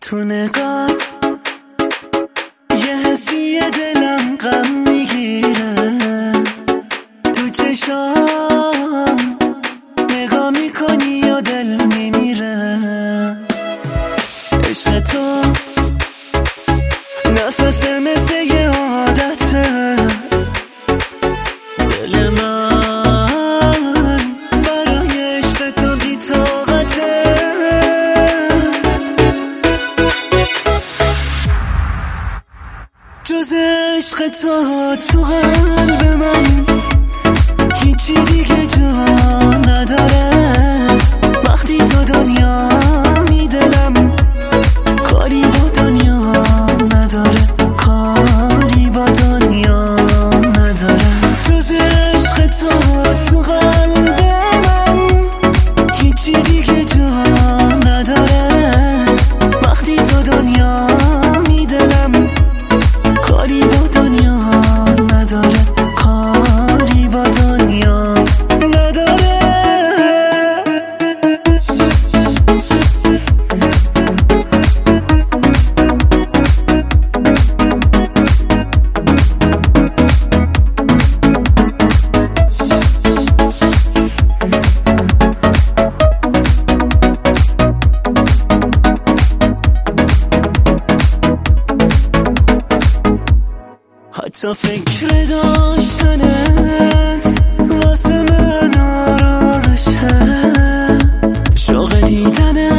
تو نگات یه حسی دلم غم میگیره، تو چشام نگاه میکنی یا دل میمیره. عشق تو نفس مثل یه عادته، دل من برای عشق تو بی طاقته. جز عشق تو قلب من هیچی دیگه جا نداره. وقتی تو دنیا میدلم کاری با دنیا نداره، کاری با دنیا نداره. جز عشق تو قلب من هیچی دیگه جا نداره. وقتی تو دنیا میدلم کاری با دنیا نداره، کاری با دنیا نداره. حتی فکر داشتنت واسه من آرامشه، شوق دیدنت